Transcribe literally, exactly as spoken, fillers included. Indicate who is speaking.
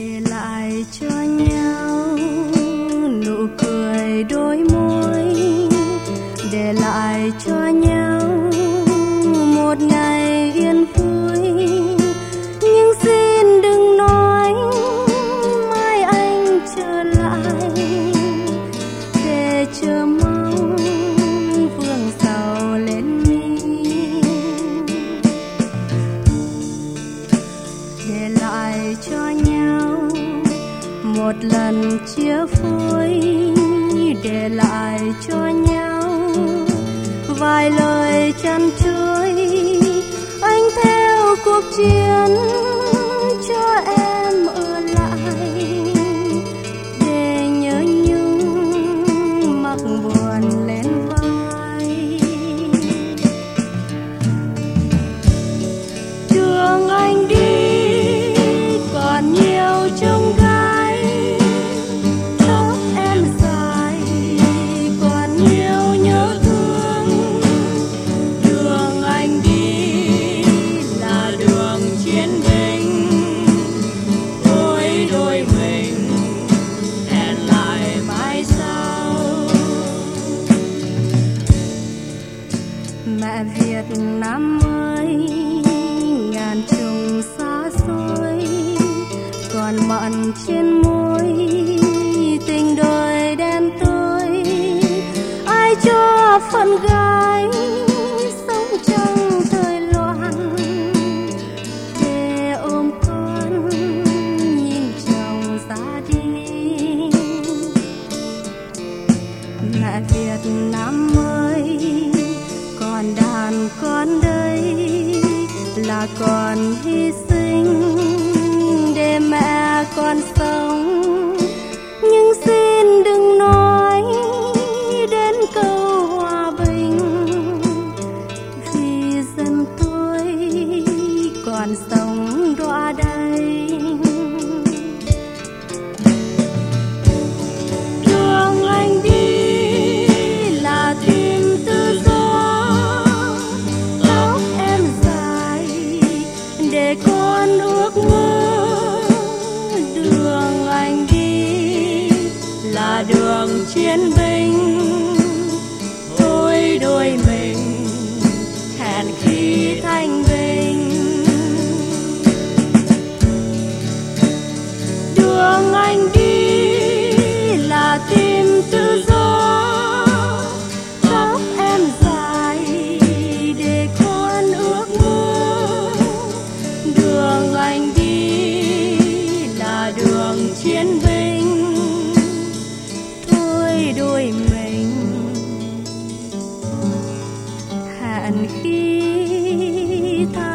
Speaker 1: để lại cho nhau nụ cười đôi môi, để lại cho nhau một ngày yên vui. Nhưng xin đừng nói mai anh trở lại, để chờ mong vương sầu lên mi, để lại cho nhau một lần chia phôi, để lại cho nhau vài lời chăn trôi. Anh theo cuộc chiến cho em ở lại, để nhớ nhung mặc buồn lên vai. Đường anh đi còn nhiều trông gai, tóc em dài còn nhiều nhớ thương. Đường anh đi là đường chiến binh, đôi đôi mình hẹn lại mãi sau. Mẹ Việt Nam ơi, ngàn trùng xa xôi còn mặn trên môi, tình đời đen tối. Ai cho phận gái sống trong thời loạn, để ôm con nhìn chồng ra đi. Mẹ Việt Nam ơi, còn đàn con đây là con hy sinh để mẹ con sống. Nhưng xin đừng nói đến câu hòa bình, vì dân tôi còn sống đọa đây. Đường anh đi là tìm tự do, tóc em dài để con ước mơ. Đường anh đi là đường chiến binh, thôi đôi mình hẹn khi thanh bình. Đường anh đi là tìm tự do, tóc em dài để con ước mơ. Đường anh đi là đường chiến binh, thôi đôi mình hẹn khi